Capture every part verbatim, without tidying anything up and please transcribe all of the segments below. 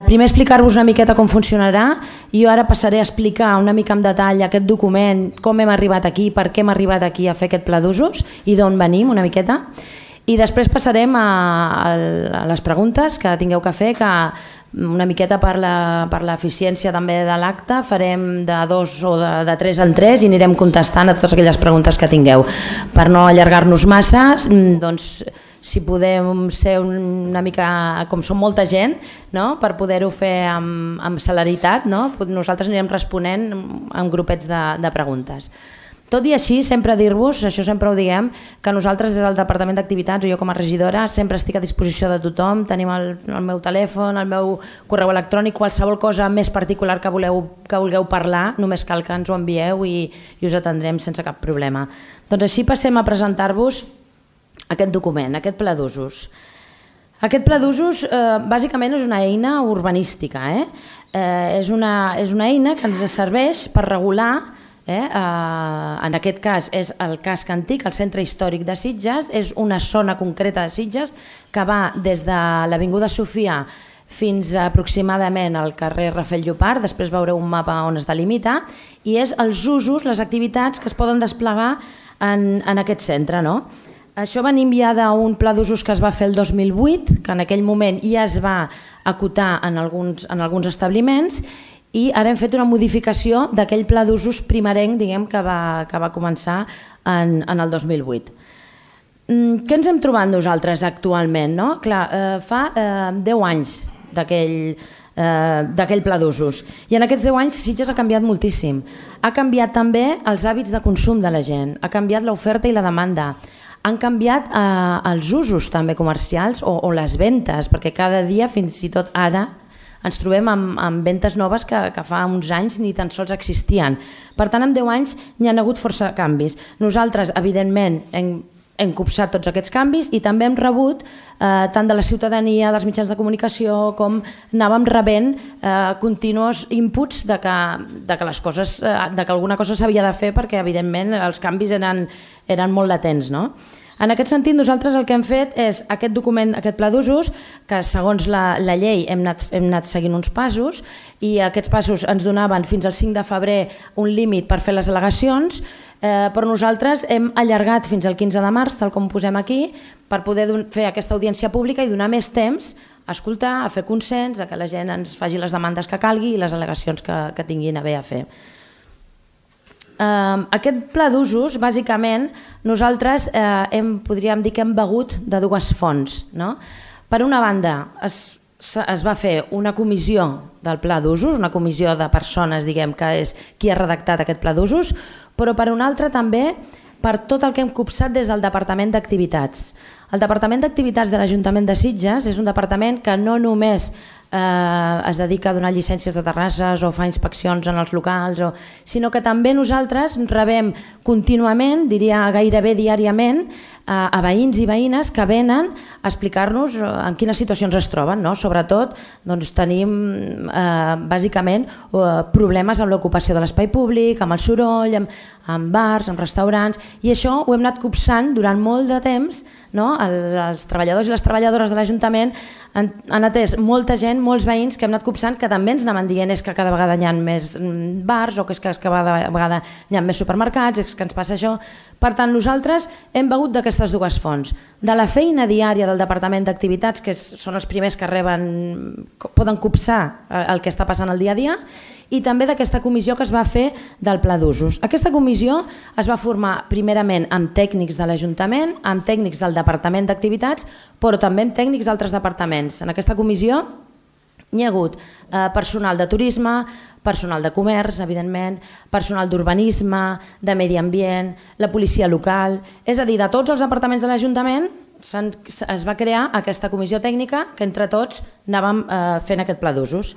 primer explicar-vos una miqueta com funcionarà i jo ara passaré a explicar una mica en detall aquest document, com hem arribat aquí, per què hem arribat aquí a fer aquest pla d'usos i d'on venim una miqueta. I després passarem a, a les preguntes que tingueu que fer, que una miqueta per l'eficiència també de l'acte farem de dos o de, de tres en tres i anirem contestant a totes aquelles preguntes que tingueu. Per no allargar-nos massa, doncs si podem ser una mica, com som molta gent, no? Per poder-ho fer amb, amb celeritat, no? Nosaltres anirem responent en grupets de, de preguntes. Tot i així, sempre dir-vos, això sempre ho diguem, que nosaltres des del Departament d'Activitats o jo com a regidora sempre estic a disposició de tothom, tenim el, el meu telèfon, el meu correu electrònic, qualsevol cosa més particular que, voleu, que vulgueu parlar, només cal que ens ho envieu i, i us atendrem sense cap problema. Doncs així passem a presentar-vos aquest document, aquest pla d'usos. Aquest pla d'usos eh, bàsicament és una eina urbanística, eh? Eh, és, una, és una eina que ens serveix per regular. Eh? Uh, en aquest cas és el casc antic, el centre històric de Sitges, és una zona concreta de Sitges que va des de l'Avinguda Sofia fins a aproximadament al carrer Rafael Llopart, després veureu un mapa on es delimita, i és els usos, les activitats que es poden desplegar en, en aquest centre. No? Això venim ja d'un pla d'usos que es va fer el dos mil vuit, que en aquell moment ja es va acotar en alguns, en alguns establiments, i ara hem fet una modificació d'aquell pla d'usos primerenc, diguem, que va, que va començar en, en el dos mil vuit. Mm, què ens hem trobat nosaltres actualment? No? Clar, eh, fa eh, deu anys d'aquell eh, d'aquell pla d'usos i en aquests deu anys Sitges ha canviat moltíssim. Ha canviat també els hàbits de consum de la gent, ha canviat l'oferta i la demanda, han canviat eh, els usos també comercials o, o les ventes, perquè cada dia, fins i tot ara, ens trobem amb, amb ventes noves que, que fa uns anys ni tan sols existien. Per tant, en deu anys n'hi ha hagut força canvis. Nosaltres, evidentment, hem, hem copsat tots aquests canvis i també hem rebut eh, tant de la ciutadania, dels mitjans de comunicació, com anàvem rebent eh, continus inputs de que, de que les coses, eh, de que alguna cosa s'havia de fer perquè, evidentment, els canvis eren, eren molt latents, no? En aquest sentit, nosaltres el que hem fet és aquest document, aquest pla d'usos, que segons la, la llei hem anat, hem anat seguint uns passos i aquests passos ens donaven fins al cinc de febrer un límit per fer les al·legacions, eh, però nosaltres hem allargat fins al quinze de març, tal com posem aquí, per poder fer aquesta audiència pública i donar més temps a escoltar, a fer consens, a que la gent ens faci les demandes que calgui i les al·legacions que, que tinguin a bé a fer. Uh, aquest pla d'usos, bàsicament, nosaltres uh, hem, podríem dir que hem begut de dues fonts. No? Per una banda, es, es va fer una comissió del pla d'usos, una comissió de persones, diguem, que és qui ha redactat aquest pla d'usos, però per una altra també per tot el que hem copsat des del Departament d'Activitats. El Departament d'Activitats de l'Ajuntament de Sitges és un departament que no només Eh, es dedica a donar llicències de terrasses o fa inspeccions en els locals, o, sinó que també nosaltres rebem contínuament, diria gairebé diàriament, eh, a veïns i veïnes que venen a explicar-nos en quines situacions es troben. No? Sobretot doncs, tenim eh, bàsicament eh, problemes amb l'ocupació de l'espai públic, amb el soroll, amb, amb bars, amb restaurants, i això ho hem anat copsant durant molt de temps. No? El, els treballadors i les treballadores de l'Ajuntament han, han atès molta gent, molts veïns que hem anat copsant, que també ens anaven dient és que cada vegada hi ha més bars o que és que cada vegada hi ha més supermercats, és que ens passa això. Per tant, nosaltres hem begut d'aquestes dues fonts, de la feina diària del Departament d'Activitats, que és, són els primers que reben, poden copsar el que està passant el dia a dia, i també d'aquesta comissió que es va fer del pla d'usos. Aquesta comissió es va formar primerament amb tècnics de l'Ajuntament, amb tècnics del Departament d'Activitats, però també amb tècnics d'altres departaments. En aquesta comissió hi ha hagut eh, personal de turisme, personal de comerç, evidentment, personal d'urbanisme, de medi ambient, la policia local, és a dir, de tots els departaments de l'Ajuntament es va crear aquesta comissió tècnica que entre tots anàvem eh, fent aquest pla d'usos.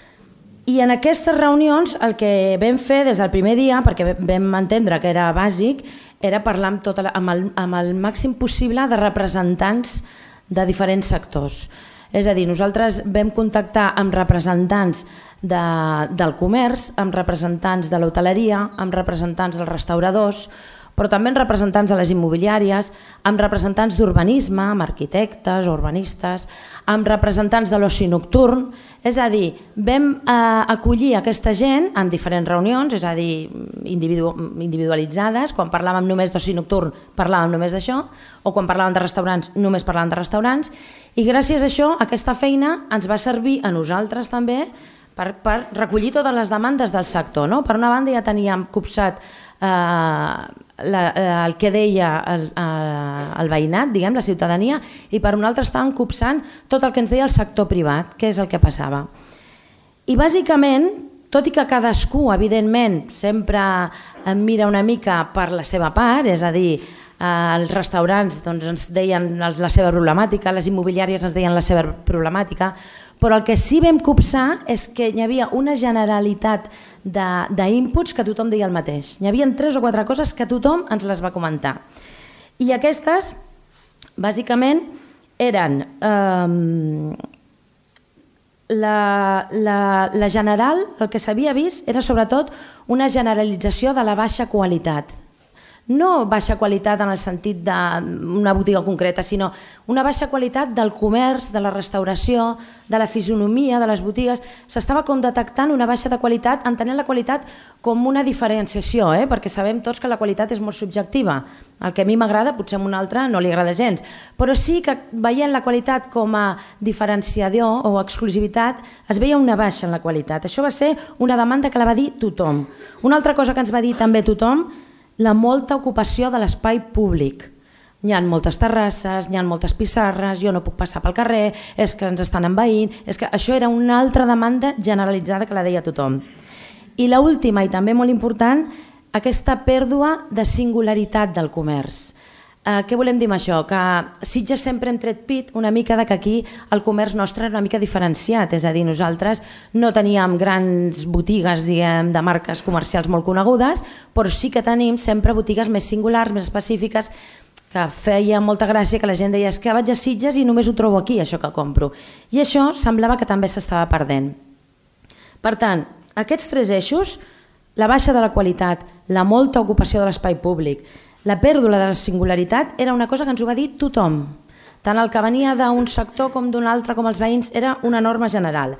I en aquestes reunions el que vam fer des del primer dia, perquè vam entendre que era bàsic, era parlar amb, tota la, amb, el, amb el màxim possible de representants de diferents sectors. És a dir, nosaltres vam contactar amb representants de, del comerç, amb representants de l'hoteleria, amb representants dels restauradors, però també amb representants de les immobiliàries, amb representants d'urbanisme, amb arquitectes, urbanistes, amb representants de l'oci nocturn. És a dir, vam eh, acollir aquesta gent en diferents reunions, és a dir, individu individualitzades. Quan parlàvem només d'oci nocturn parlàvem només d'això, o quan parlàvem de restaurants només parlàvem de restaurants, i gràcies a això aquesta feina ens va servir a nosaltres també per, per recollir totes les demandes del sector. No? Per una banda ja teníem copsat eh, La, el que deia el, el veïnat, diguem, la ciutadania, i per un altre estàvem copsant tot el que ens deia el sector privat, què és el que passava. I bàsicament, tot i que cadascú, evidentment, sempre em mira una mica per la seva part, és a dir, els restaurants doncs, ens deien la seva problemàtica, les immobiliàries ens deien la seva problemàtica, però el que sí vam copsar és que hi havia una generalitat d'inputs que tothom deia el mateix. Hi havia tres o quatre coses que tothom ens les va comentar. I aquestes, bàsicament, eren eh, la, la, la general, el que s'havia vist era sobretot una generalització de la baixa qualitat. No baixa qualitat en el sentit d'una botiga concreta, sinó una baixa qualitat del comerç, de la restauració, de la fisonomia de les botigues. S'estava com detectant una baixa de qualitat, entenent la qualitat com una diferenciació, eh? Perquè sabem tots que la qualitat és molt subjectiva. El que a mi m'agrada potser a un altre no li agrada gens, però sí que veient la qualitat com a diferenciador o exclusivitat es veia una baixa en la qualitat. Això va ser una demanda que la va dir tothom. Una altra cosa que ens va dir també tothom, la molta ocupació de l'espai públic. Hi ha moltes terrasses, hi ha moltes pissarres, jo no puc passar pel carrer, és que ens estan envaint, és que això era una altra demanda generalitzada que la deia tothom. I l'última, i també molt important, aquesta pèrdua de singularitat del comerç. Eh, què volem dir amb això? Que Sitges sempre hem tret pit una mica de que aquí el comerç nostre era una mica diferenciat, és a dir, nosaltres no teníem grans botigues, diguem, de marques comercials molt conegudes, però sí que tenim sempre botigues més singulars, més específiques, que feia molta gràcia que la gent deia és que vaig a Sitges i només ho trobo aquí, això que compro. I això semblava que també s'estava perdent. Per tant, aquests tres eixos, la baixa de la qualitat, la molta ocupació de l'espai públic, la pèrdua de la singularitat era una cosa que ens ho va dir tothom. Tant el que venia d'un sector com d'un altre, com els veïns, era una norma general.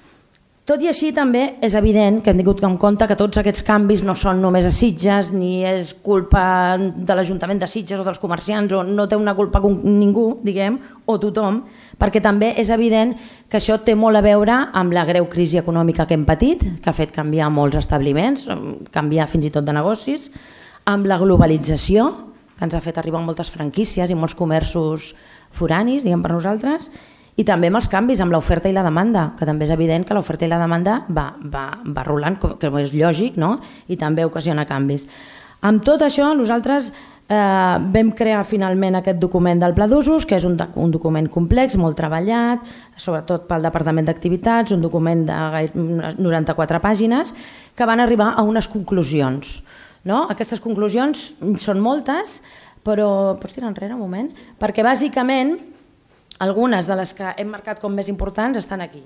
Tot i així també és evident que hem tingut en compte que tots aquests canvis no són només a Sitges, ni és culpa de l'Ajuntament de Sitges o dels comerciants, o no té una culpa ningú, diguem, o tothom, perquè també és evident que això té molt a veure amb la greu crisi econòmica que hem patit, que ha fet canviar molts establiments, canviar fins i tot de negocis, amb la globalització, que ens ha fet arribar moltes franquícies i molts comerços foranis, diguem per nosaltres, i també amb els canvis, amb l'oferta i la demanda, que també és evident que l'oferta i la demanda va, va, va rolant, que és lògic, no? I també ocasiona canvis. Amb tot això, nosaltres eh, vam crear finalment aquest document del Pla d'Usos, que és un, un document complex, molt treballat, sobretot pel Departament d'Activitats, un document de noranta-quatre pàgines, que van arribar a unes conclusions. No? Aquestes conclusions són moltes, però pots tirar enrere un moment? Perquè bàsicament algunes de les que hem marcat com més importants estan aquí.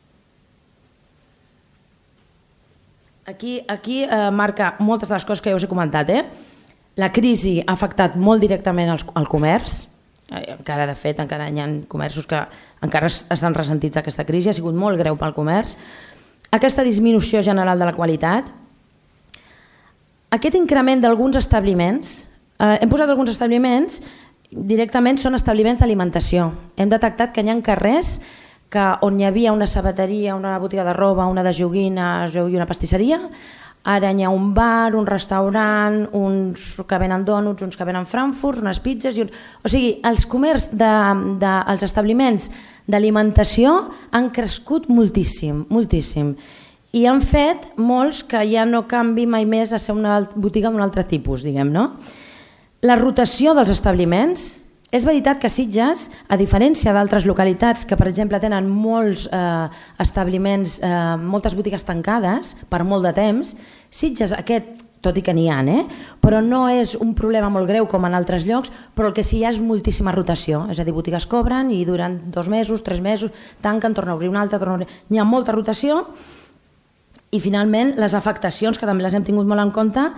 Aquí, aquí eh, marca moltes de les coses que ja us he comentat. Eh? La crisi ha afectat molt directament al, al comerç, eh, encara de fet encara hi ha comerços que encara estan ressentits d'aquesta crisi, ha sigut molt greu pel comerç. Aquesta disminució general de la qualitat, aquest increment d'alguns establiments, eh, hem posat alguns establiments, directament són establiments d'alimentació. Hem detectat que hi ha carrers que on hi havia una sabateria, una botiga de roba, una de joguines i una pastisseria, ara hi ha un bar, un restaurant, uns que venen dònuts, uns que venen frankfurts, unes pizzas... I uns... O sigui, els comerç, de, de, els establiments d'alimentació han crescut moltíssim, moltíssim. I han fet molts que ja no canvi mai més a ser una botiga d'un altre tipus, diguem, no? La rotació dels establiments, és veritat que Sitges, a diferència d'altres localitats que per exemple tenen molts eh, establiments, eh, moltes botigues tancades per molt de temps, Sitges aquest, tot i que n'hi ha, eh? Però no és un problema molt greu com en altres llocs, però el que sí hi ha és moltíssima rotació, és a dir, botigues cobren i durant dos mesos, tres mesos, tanquen, tornen a obrir una altra, tornen a obrir... Hi ha molta rotació. I finalment les afectacions, que també les hem tingut molt en compte,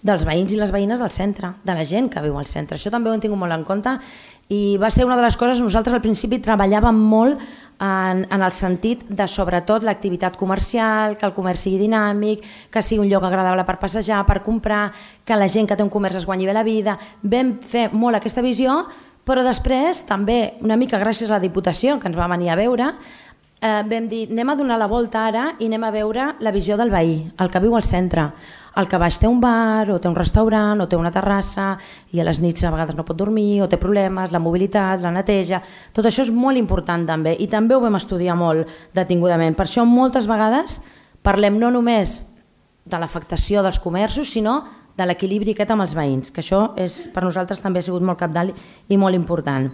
dels veïns i les veïnes del centre, de la gent que viu al centre. Això també ho hem tingut molt en compte i va ser una de les coses, nosaltres al principi treballàvem molt en, en el sentit de sobretot l'activitat comercial, que el comerç sigui dinàmic, que sigui un lloc agradable per passejar, per comprar, que la gent que té un comerç es guanyi bé la vida. Vam fer molt aquesta visió, però després també una mica gràcies a la Diputació que ens va venir a veure, eh, vam dir anem a donar la volta ara i anem a veure la visió del veí, el que viu al centre. El que baix té un bar, o té un restaurant, o té una terrassa, i a les nits a vegades no pot dormir, o té problemes, la mobilitat, la neteja... Tot això és molt important també, i també ho vam estudiar molt detingudament. Per això moltes vegades parlem no només de l'afectació dels comerços, sinó de l'equilibri aquest amb els veïns, que això és, per nosaltres també ha sigut molt cabdal i molt important.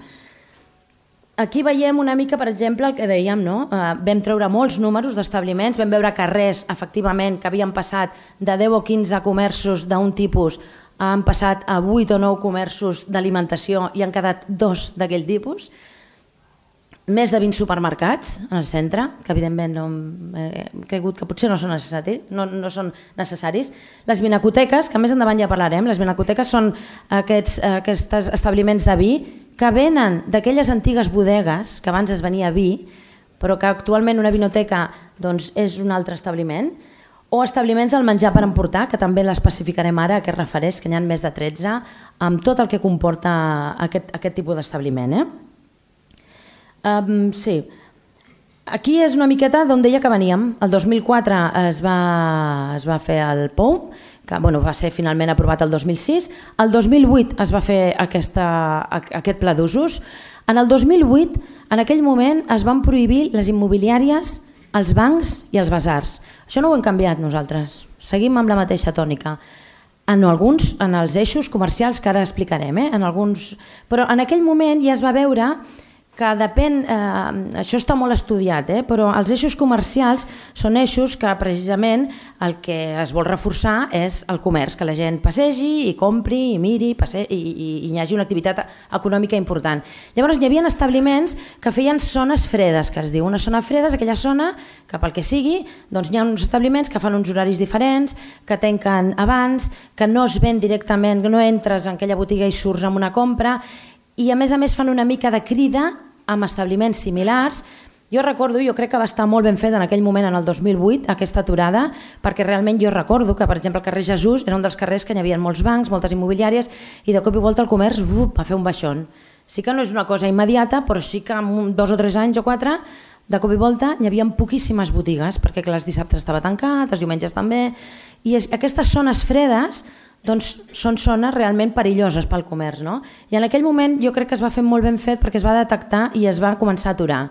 Aquí veiem una mica, per exemple, el que dèiem, no? Uh, vam treure molts números d'establiments, vam veure carrers, efectivament, que havien passat de deu o quinze comerços d'un tipus, han passat a vuit o nou comerços d'alimentació i han quedat dos d'aquell tipus. Més de vint supermercats en el centre, que evidentment no, eh, he caigut que potser no són necessaris, no, no són necessaris. Les vinacoteques, que més endavant ja parlarem, les vinacoteques són aquests, aquests establiments de vi que venen d'aquelles antigues bodegues que abans es venia vi, però que actualment una vinoteca doncs, és un altre establiment, o establiments del menjar per emportar, que també l'especificarem ara a què es refereix, que n'hi ha més de tretze, amb tot el que comporta aquest, aquest tipus d'establiment. Eh? Um, sí, aquí és una miqueta d'on deia que veníem. El dos mil quatre es va, es va fer el P O U, que bueno, va ser finalment aprovat el dos mil sis. El dos mil vuit es va fer aquesta, aquest pla d'usos. En el dos mil vuit, en aquell moment, es van prohibir les immobiliàries, els bancs i els basars. Això no ho hem canviat nosaltres, seguim amb la mateixa tònica. En alguns, en els eixos comercials que ara explicarem, eh? en alguns... però en aquell moment ja es va veure que depèn, eh, això està molt estudiat, eh, però els eixos comercials són eixos que precisament el que es vol reforçar és el comerç, que la gent passegi i compri i miri passe i, i, i hi hagi una activitat econòmica important. Llavors hi havia establiments que feien zones fredes, que es diu una zona freda és aquella zona que pel que sigui doncs hi ha uns establiments que fan uns horaris diferents, que tanquen abans, que no es ven directament, que no entres en aquella botiga i surts amb una compra, i a més a més fan una mica de crida amb establiments similars. Jo recordo, jo crec que va estar molt ben fet en aquell moment, en el dos mil vuit, aquesta aturada, perquè realment jo recordo que, per exemple, el carrer Jesús era un dels carrers que hi havia molts bancs, moltes immobiliàries, i de cop i volta el comerç uf, va fer un baixón. Sí que no és una cosa immediata, però sí que en dos o tres anys o quatre, de cop i volta hi havia poquíssimes botigues, perquè clar, els dissabtes estava tancat, els diumenges també, i és, aquestes zones fredes doncs són zones realment perilloses pel comerç. No? I en aquell moment jo crec que es va fer molt ben fet perquè es va detectar i es va començar a aturar.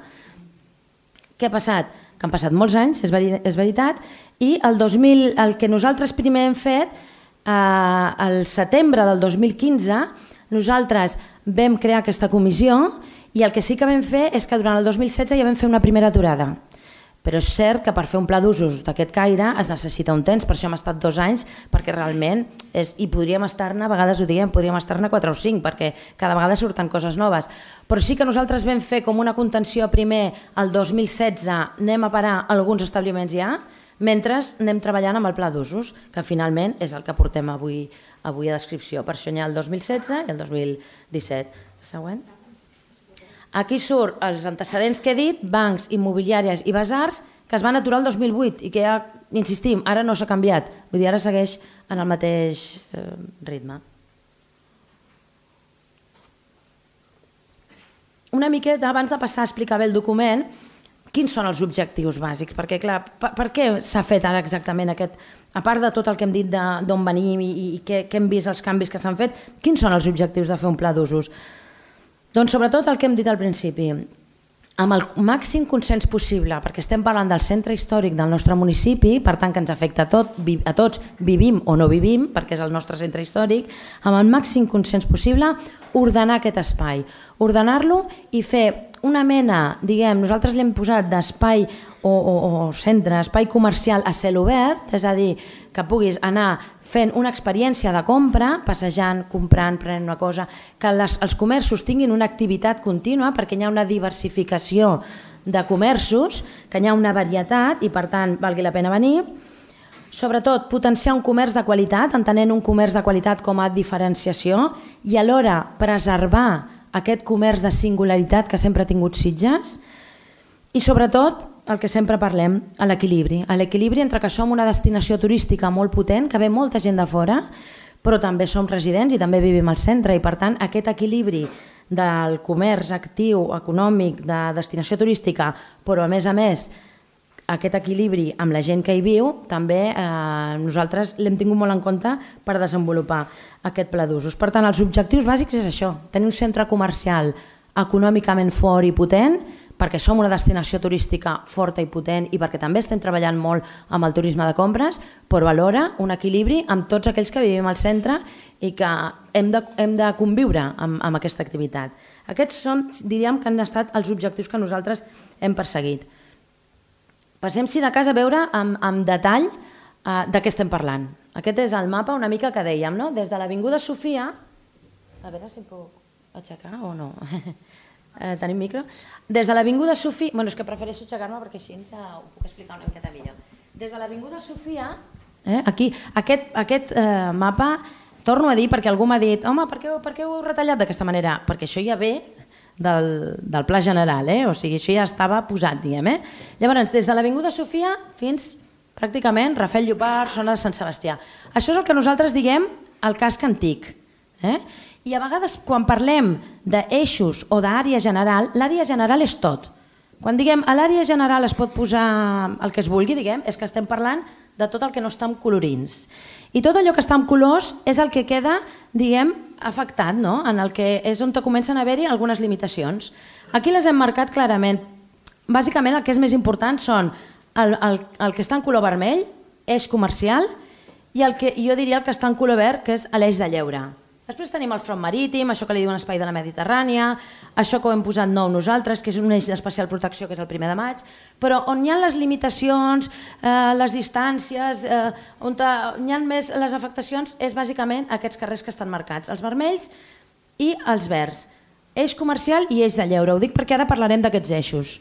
Què ha passat? Que han passat molts anys, és veritat, i el, dos mil, el que nosaltres primer hem fet, eh, al setembre del dos mil quinze, nosaltres vam crear aquesta comissió i el que sí que vam fer és que durant el dos mil setze ja vam fer una primera aturada. Però és cert que per fer un pla d'usos d'aquest caire es necessita un temps, per això hem estat dos anys, perquè realment, és, i podríem estar-ne, a vegades ho diem, podríem estar-ne quatre o cinc, perquè cada vegada surten coses noves. Però sí que nosaltres vam fer com una contenció primer el dos mil setze, anem a parar alguns establiments ja, mentre anem treballant amb el pla d'usos, que finalment és el que portem avui, avui a descripció. Per això hi ha el dos mil setze i el dos mil disset. Següent. Aquí surt els antecedents que he dit, bancs, immobiliàries i basars, que es van aturar el dos mil vuit i que ja, insistim, ara no s'ha canviat, vull dir, ara segueix en el mateix eh, ritme. Una miqueta, abans de passar a explicar bé el document, quins són els objectius bàsics? Perquè, clar, per, per què s'ha fet ara exactament aquest... A part de tot el que hem dit d'on venim i, i què, què hem vist, els canvis que s'han fet, quins són els objectius de fer un pla d'usos? Doncs sobretot el que hem dit al principi, amb el màxim consens possible, perquè estem parlant del centre històric del nostre municipi, per tant que ens afecta a, tot, a tots, vivim o no vivim, perquè és el nostre centre històric, amb el màxim consens possible, ordenar aquest espai, ordenar-lo i fer una mena, diguem, nosaltres l'hem posat d'espai o, o, o centre, espai comercial a cel obert, és a dir, que puguis anar fent una experiència de compra, passejant, comprant, prenent una cosa, que les, els comerços tinguin una activitat contínua perquè hi ha una diversificació de comerços, que hi ha una varietat i per tant valgui la pena venir. Sobretot, potenciar un comerç de qualitat, entenent un comerç de qualitat com a diferenciació i alhora preservar aquest comerç de singularitat que sempre ha tingut Sitges i sobretot el que sempre parlem, l'equilibri. L'equilibri entre que som una destinació turística molt potent, que ve molta gent de fora, però també som residents i també vivim al centre i per tant aquest equilibri del comerç actiu, econòmic, de destinació turística, però a més a més aquest equilibri amb la gent que hi viu, també eh, nosaltres l'hem tingut molt en compte per desenvolupar aquest pla d'usos. Per tant, els objectius bàsics és això, tenir un centre comercial econòmicament fort i potent, perquè som una destinació turística forta i potent i perquè també estem treballant molt amb el turisme de compres, però alhora un equilibri amb tots aquells que vivim al centre i que hem de, hem de conviure amb, amb aquesta activitat. Aquests són, diríem, que han estat els objectius que nosaltres hem perseguit. Passem, si de cas, a veure amb, amb detall eh, de què estem parlant. Aquest és el mapa una mica que dèiem, no? Des de l'Avinguda Sofia... A veure si puc aixecar o no... Eh, tenim micro? Des de l'Avinguda Sofia... Bueno, és que prefereixo aixecar-me perquè així ens ho puc explicar una miqueta millor. Des de l'Avinguda Sofia, eh, aquí, aquest, aquest eh, mapa, torno a dir perquè algú m'ha dit home, per què, per què ho heu retallat d'aquesta manera? Perquè això ja ve del, del pla general, eh? O sigui, això ja estava posat, diguem. Eh? Llavors, des de l'Avinguda Sofia fins pràcticament Rafel Llopart, zona de Sant Sebastià. Això és el que nosaltres diguem el casc antic. Eh? I a vegades quan parlem d'eixos o d'àrea general, l'àrea general és tot. Quan diguem a l'àrea general es pot posar el que es vulgui, diguem, és que estem parlant de tot el que no està amb colorins. I tot allò que està amb colors és el que queda, diguem, afectat, no? En el que és on comencen a haver-hi algunes limitacions. Aquí les hem marcat clarament. Bàsicament el que és més important són el, el, el que està en color vermell, eix comercial, i el que jo diria el que està en color verd, que és l'eix de lleure. Després tenim el front marítim, això que li diuen espai de la Mediterrània, això que ho hem posat nou nosaltres, que és un eix d'especial protecció, que és el primer de maig, però on hi ha les limitacions, eh, les distàncies, eh, on hi ha més les afectacions, és bàsicament aquests carrers que estan marcats, els vermells i els verds. Eix comercial i eix de lleure, ho dic perquè ara parlarem d'aquests eixos.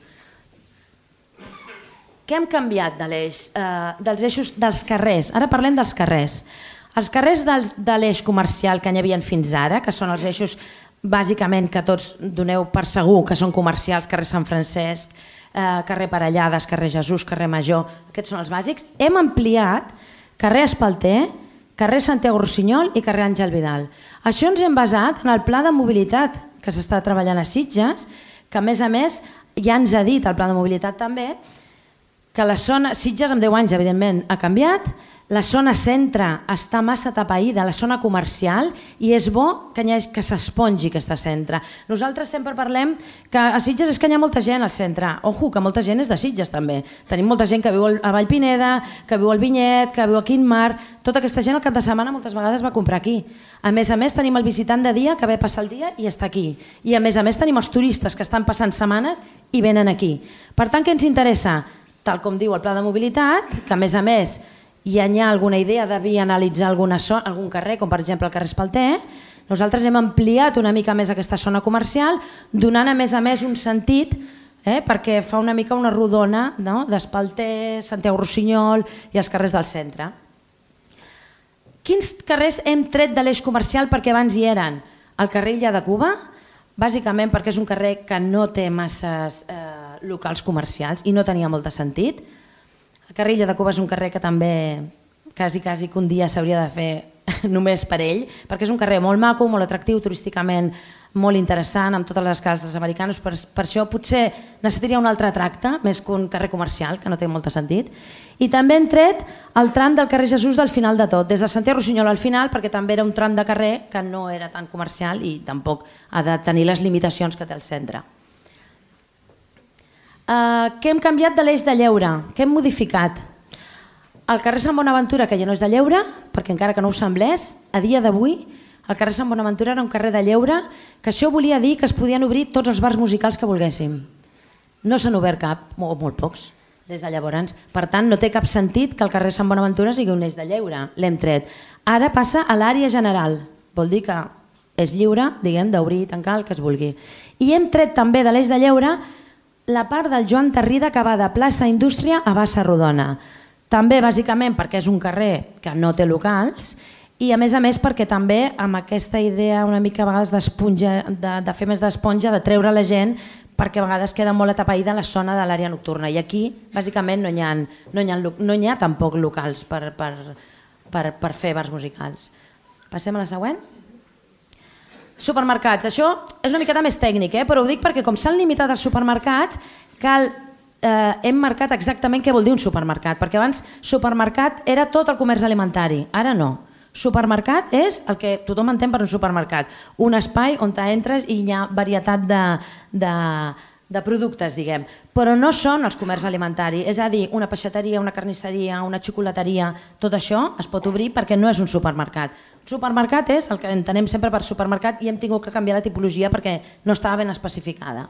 Què hem canviat de l'eix, eh, dels eixos dels carrers? Ara parlem dels carrers. Els carrers del, de l'eix comercial que n'hi havia fins ara, que són els eixos bàsicament que tots doneu per segur que són comercials, carrer Sant Francesc, eh, carrer Parellades, carrer Jesús, carrer Major, aquests són els bàsics, hem ampliat carrer Espalter, carrer Santiago Rossinyol i carrer Àngel Vidal. Això ens hem basat en el pla de mobilitat que s'està treballant a Sitges, que a més a més ja ens ha dit el pla de mobilitat també, que la zona, Sitges amb deu anys evidentment ha canviat, la zona centre està massa tapaïda, la zona comercial, i és bo que, que s'espongi aquesta centre. Nosaltres sempre parlem que a Sitges és que hi ha molta gent al centre. Ojo, que molta gent és de Sitges també. Tenim molta gent que viu a Vallpineda, que viu al Vinyet, que viu a Quintmar. Tota aquesta gent al cap de setmana moltes vegades va comprar aquí. A més a més tenim el visitant de dia que ve a passar el dia i està aquí. I a més a més tenim els turistes que estan passant setmanes i venen aquí. Per tant, què ens interessa? Tal com diu el pla de mobilitat, que a més a més i hi ha alguna idea de vianalitzar alguna zona, algun carrer, com per exemple el carrer Espalter, nosaltres hem ampliat una mica més aquesta zona comercial, donant a més a més un sentit, eh, perquè fa una mica una rodona, no? d'Espalter, Santiago Rossinyol i els carrers del centre. Quins carrers hem tret de l'eix comercial perquè abans hi eren? El carrer Illa de Cuba, bàsicament perquè és un carrer que no té masses eh, locals comercials i no tenia molt de sentit. El carrer Illa de Cuba és un carrer que també quasi, quasi que un dia s'hauria de fer només per ell, perquè és un carrer molt maco, molt atractiu, turísticament molt interessant, amb totes les cases americanes, per, per això potser necessitaria un altre tracte, més que un carrer comercial, que no té molt sentit. I també hem tret el tram del carrer Jesús del final de tot, des de Santiago Rossinyol al final, perquè també era un tram de carrer que no era tan comercial i tampoc ha de tenir les limitacions que té el centre. Uh, què hem canviat de l'eix de lleure? Què hem modificat? El carrer Sant Bonaventura, que ja no és de lleure, perquè encara que no ho semblés, a dia d'avui el carrer Sant Bonaventura era un carrer de lleure, que això volia dir que es podien obrir tots els bars musicals que volguéssim. No s'han obert cap, o molt pocs, des de llavors. Per tant, no té cap sentit que el carrer Sant Bonaventura sigui un eix de lleure, l'hem tret. Ara passa a l'àrea general, vol dir que és lliure, diguem, d'obrir i tancar el que es vulgui. I hem tret també de l'eix de lleure la part del Joan Tarrida que va de plaça Indústria a Bassa Rodona. També, bàsicament, perquè és un carrer que no té locals i, a més a més, perquè també amb aquesta idea una mica a vegades d'esponja, de, de fer més d'esponja, de treure la gent, perquè a vegades queda molt atapeïda la zona de l'àrea nocturna. I aquí, bàsicament, no hi ha, no hi ha, no hi ha tampoc locals per, per, per, per fer bars musicals. Passem a la següent. Supermercats. Això és una miqueta més tècnic, eh? Però ho dic perquè com s'han limitat els supermercats, cal... Eh, hem marcat exactament què vol dir un supermercat, perquè abans supermercat era tot el comerç alimentari, ara no. Supermercat és el que tothom entén per un supermercat, un espai on entres i hi ha varietat de, de, de productes, diguem, però no són els comerç alimentari, és a dir, una peixateria, una carnisseria, una xocolateria, tot això es pot obrir perquè no és un supermercat. Un supermercat és el que entenem sempre per supermercat i hem tingut que canviar la tipologia perquè no estava ben especificada.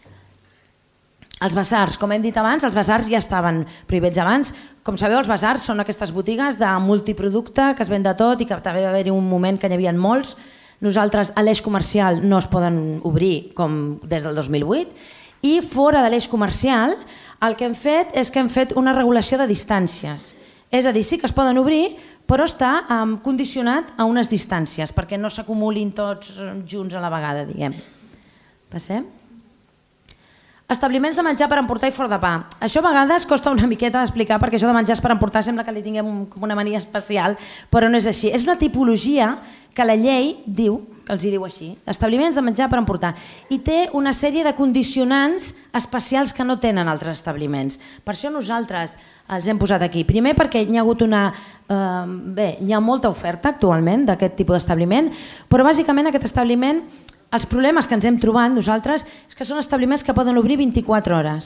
Els basars, com hem dit abans, els basars ja estaven prohibits abans. Com sabeu, els basars són aquestes botigues de multiproducte que es ven de tot i que també va haver-hi un moment que n'hi havia molts. Nosaltres a l'eix comercial no es poden obrir com des del dos mil vuit i fora de l'eix comercial el que hem fet és que hem fet una regulació de distàncies. És a dir, sí que es poden obrir però està um, condicionat a unes distàncies perquè no s'acumulin tots junts a la vegada, diguem. Passem. Establiments de menjar per emportar i fora de pa. Això a vegades costa una miqueta d'explicar perquè això de menjar per emportar sembla que li tinguem un, com una mania especial, però no és així. És una tipologia que la llei diu, que els hi diu així, establiments de menjar per emportar, i té una sèrie de condicionants especials que no tenen altres establiments. Per això nosaltres els hem posat aquí. Primer perquè hi ha hagut una... Eh, bé, hi ha molta oferta actualment d'aquest tipus d'establiment, però bàsicament aquest establiment... Els problemes que ens hem trobat nosaltres és que són establiments que poden obrir vint-i-quatre hores.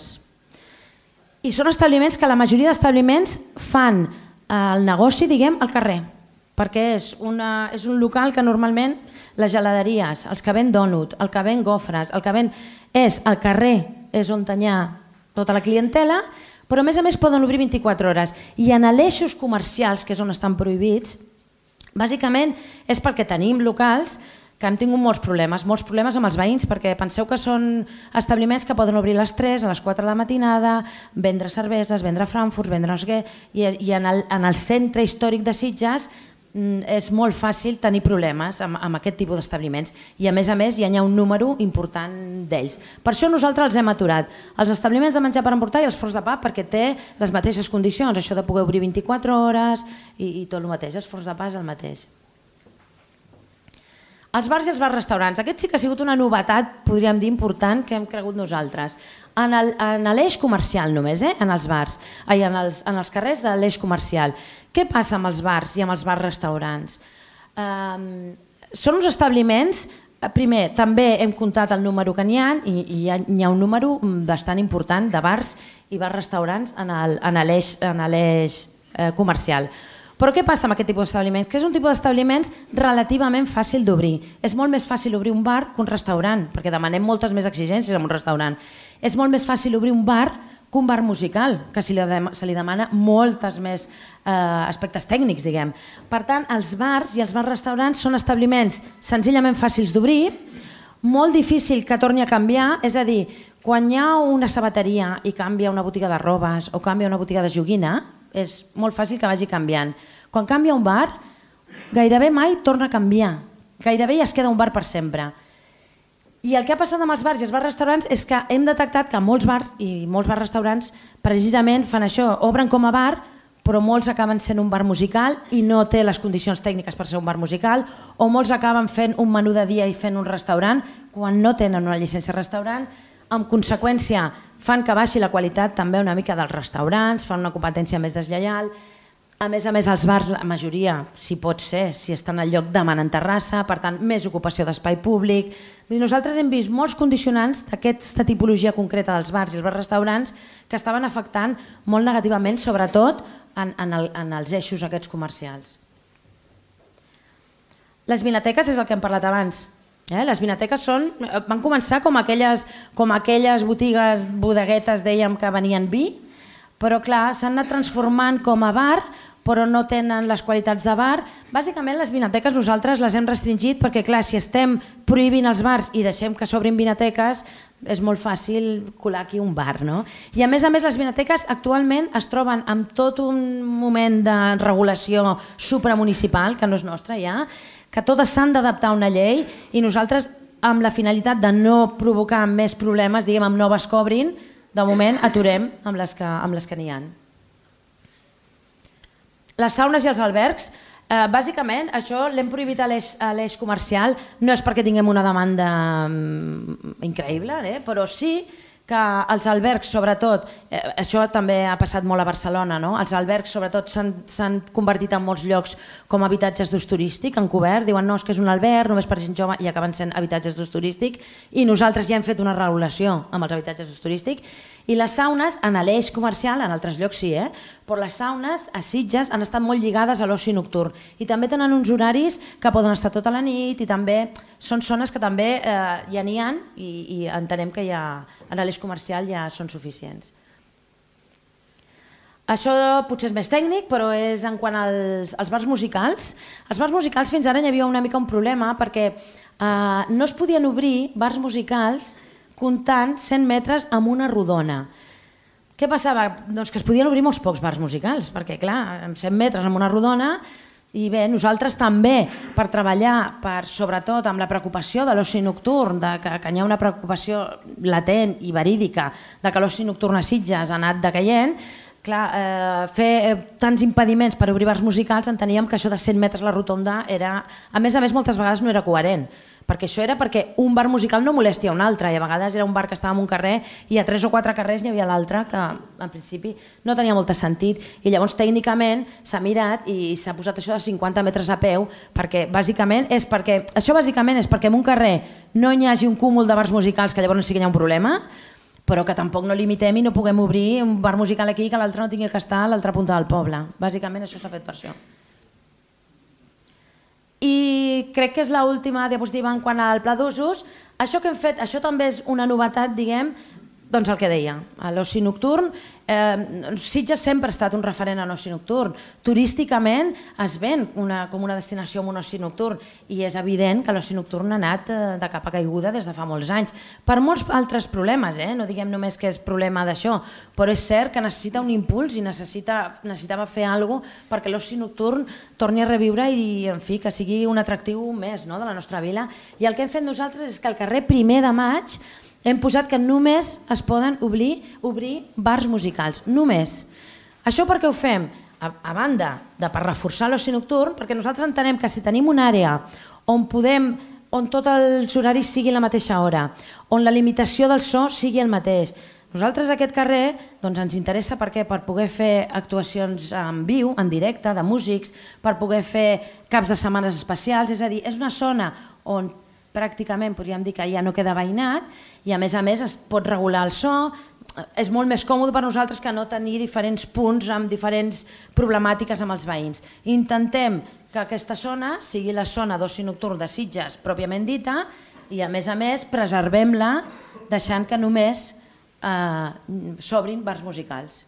I són establiments que la majoria d'establiments fan el negoci, diguem, al carrer, perquè és, una, és un local que normalment les geladeries, els que ven dònut, el que ven gofres, el que ven... és al carrer, és on hi ha tota la clientela, però a més a més poden obrir vint-i-quatre hores. I en eixos comercials, que és on estan prohibits, bàsicament és perquè tenim locals que han tingut molts problemes, molts problemes amb els veïns, perquè penseu que són establiments que poden obrir a les tres, a les quatre de la matinada, vendre cerveses, vendre frankfurts, vendre no sé què, i, i en, el, en el centre històric de Sitges és molt fàcil tenir problemes amb, amb aquest tipus d'establiments i a més a més ja hi ha un número important d'ells. Per això nosaltres els hem aturat. Els establiments de menjar per emportar i els forns de pa perquè té les mateixes condicions, això de poder obrir vint-i-quatre hores i, i tot el mateix, els forns de pa és el mateix. Els bars i els bars-restaurants. Aquest sí que ha sigut una novetat, podríem dir, important que hem cregut nosaltres. En l'eix comercial només, eh? en els bars, ai, en, els, en els carrers de l'eix comercial. Què passa amb els bars i amb els bars-restaurants? Um, són uns establiments, primer, també hem comptat el número que n'hi ha i, i hi, ha, hi ha un número bastant important de bars i bars-restaurants en l'eix eh, comercial. Però què passa amb aquest tipus d'establiments? Que és un tipus d'establiments relativament fàcil d'obrir. És molt més fàcil obrir un bar que un restaurant, perquè demanem moltes més exigències en un restaurant. És molt més fàcil obrir un bar que un bar musical, que se li, se li demana moltes més eh, aspectes tècnics, diguem. Per tant, els bars i els bars-restaurants són establiments senzillament fàcils d'obrir, molt difícil que torni a canviar, és a dir, quan hi ha una sabateria i canvia una botiga de robes o canvia una botiga de joguina, és molt fàcil que vagi canviant. Quan canvia un bar, gairebé mai torna a canviar. Gairebé ja es queda un bar per sempre. I el que ha passat amb els bars i els bars-restaurants és que hem detectat que molts bars i molts bars-restaurants precisament fan això, obren com a bar, però molts acaben sent un bar musical i no té les condicions tècniques per ser un bar musical, o molts acaben fent un menú de dia i fent un restaurant quan no tenen una llicència de restaurant. En conseqüència, fan que baixi la qualitat també una mica dels restaurants, fan una competència més deslleial. A més a més, els bars, la majoria, si pot ser, si estan al lloc, demanen terrassa, per tant, més ocupació d'espai públic. Nosaltres hem vist molts condicionants d'aquesta tipologia concreta dels bars i els bars-restaurants que estaven afectant molt negativament, sobretot en, en, el, en els eixos aquests comercials. Les vinateques és el que hem parlat abans. Eh? Les vinateques són, van començar com aquelles, com aquelles botigues, bodeguetes, dèiem, que venien vi, però clar, s'han anat transformant com a bar, però no tenen les qualitats de bar. Bàsicament les vinateques nosaltres les hem restringit perquè clar, si estem prohibint els bars i deixem que s'obrin vinateques, és molt fàcil colar aquí un bar. No? I a més a més les vinoteques actualment es troben amb tot un moment de regulació supramunicipal, que no és nostra ja, que totes s'han d'adaptar a una llei i nosaltres amb la finalitat de no provocar més problemes, diguem, amb noves que obrin, de moment aturem amb les que, amb les que n'hi ha. Les saunes i els albergs, eh, bàsicament això l'hem prohibit a l'eix comercial, no és perquè tinguem una demanda mm, increïble, eh, però sí que els albergs, sobretot, eh, això també ha passat molt a Barcelona, no? Els albergs sobretot s'han convertit en molts llocs com habitatges d'ús turístic, encobert, diuen no, és que és un alberg només per gent jove i acaben sent habitatges d'ús turístic i nosaltres ja hem fet una regulació amb els habitatges d'ús turístic. I les saunes, en l'eix comercial, en altres llocs sí, eh? però les saunes a Sitges han estat molt lligades a l'oci nocturn i també tenen uns horaris que poden estar tota la nit i també són zones que també eh, ja n'hi ha i, i entenem que ja, en l'eix comercial ja són suficients. Això potser és més tècnic, però és en quant als, als bars musicals. Els bars musicals fins ara hi havia una mica un problema perquè eh, no es podien obrir bars musicals comptant cent metres amb una rodona. Què passava? Doncs que es podien obrir molts pocs bars musicals, perquè clar, amb cent metres amb una rodona, i bé, nosaltres també, per treballar, per, sobretot amb la preocupació de l'oci nocturn, de que, que hi ha una preocupació latent i verídica de que l'oci nocturn a Sitges ha anat decaient, clar, eh, fer tants impediments per obrir bars musicals enteníem que això de cent metres la rotonda era, a més a més moltes vegades no era coherent, perquè això era perquè un bar musical no molestia un altre i a vegades era un bar que estava en un carrer i a tres o quatre carrers n'hi havia l'altre que en principi no tenia molt sentit i llavors tècnicament s'ha mirat i s'ha posat això de cinquanta metres a peu perquè bàsicament és perquè això bàsicament és perquè en un carrer no hi hagi un cúmul de bars musicals que llavors sí que hi ha un problema però que tampoc no limitem i no puguem obrir un bar musical aquí que l'altre no tingui que estar a l'altra punta del poble. Bàsicament això s'ha fet per això. I crec que és l'última diapositiva en quant al pla d'usos. Això que hem fet, això també és una novetat, diguem, doncs el que deia, l'oci nocturn. Eh, Sitges sempre ha estat un referent en oci nocturn. Turísticament es ven una, com una destinació amb un oci nocturn i és evident que l'oci nocturn ha anat eh, de capa caiguda des de fa molts anys. Per molts altres problemes, eh? No diguem només que és problema d'això, però és cert que necessita un impuls i necessita, necessitava fer alguna cosa perquè l'oci nocturn torni a reviure i en fi, que sigui un atractiu més, no?, de la nostra vila. I el que hem fet nosaltres és que al carrer Primer de Maig hem posat que només es poden obrir, obrir bars musicals, només. Això per què ho fem? A, a banda de per reforçar l'oci nocturn, perquè nosaltres entenem que si tenim una àrea on podem, on tots els horaris siguin la mateixa hora, on la limitació del so sigui el mateix, nosaltres aquest carrer doncs ens interessa per què? Per poder fer actuacions en viu, en directe, de músics, per poder fer caps de setmanes especials, és a dir, és una zona on pràcticament podríem dir que ja no queda veïnat i a més a més es pot regular el so, és molt més còmode per nosaltres que no tenir diferents punts amb diferents problemàtiques amb els veïns. Intentem que aquesta zona sigui la zona d'oci nocturn de Sitges pròpiament dita i a més a més preservem-la deixant que només eh, s'obrin bars musicals.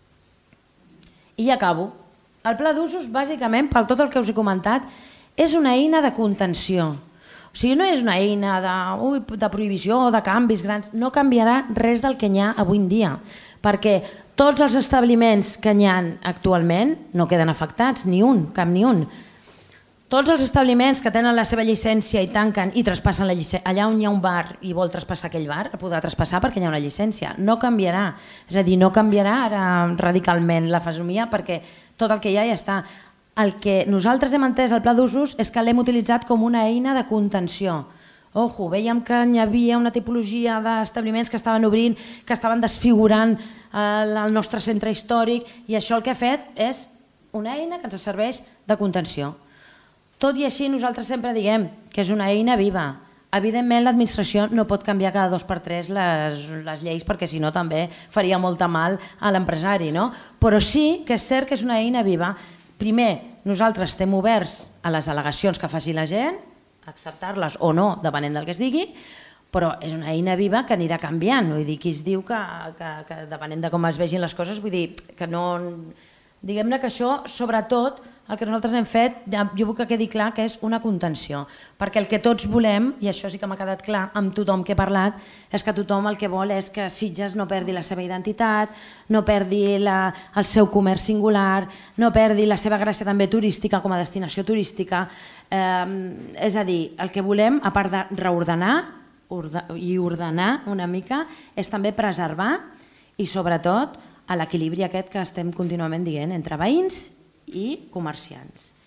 I acabo. El pla d'usos bàsicament, per tot el que us he comentat, és una eina de contenció. O sigui, no és una eina de, ui, de prohibició o de canvis grans, no canviarà res del que n'hi ha avui en dia, perquè tots els establiments que n'hi ha actualment no queden afectats, ni un, cap ni un. Tots els establiments que tenen la seva llicència i tanquen i traspassen la llicència, allà on hi ha un bar i vol traspassar aquell bar, el podrà traspassar perquè hi ha una llicència, no canviarà, és a dir, no canviarà ara radicalment la fesomia perquè tot el que hi ha ja està. El que nosaltres hem entès al pla d'usos és que l'hem utilitzat com una eina de contenció. Ojo, veiem que hi havia una tipologia d'establiments que estaven obrint, que estaven desfigurant el nostre centre històric i això el que ha fet és una eina que ens serveix de contenció. Tot i així nosaltres sempre diguem que és una eina viva. Evidentment l'administració no pot canviar cada dos per tres les, les lleis perquè si no també faria molta mal a l'empresari, no? Però sí que és cert que és una eina viva. Primer, nosaltres estem oberts a les al·legacions que faci la gent, acceptar-les o no, depenent del que es digui, però és una eina viva que anirà canviant. Vull dir, qui es diu que, que, que depenent de com es vegin les coses, vull dir que no... Diguem-ne que això, sobretot, el que nosaltres hem fet, jo vull que quedi clar que és una contenció, perquè el que tots volem, i això sí que m'ha quedat clar amb tothom que he parlat, és que tothom el que vol és que Sitges no perdi la seva identitat, no perdi la, el seu comerç singular, no perdi la seva gràcia també turística com a destinació turística. Eh, és a dir, el que volem, a part de reordenar i ordenar una mica, és també preservar i sobretot a l'equilibri aquest que estem contínuament dient entre veïns i comerciants.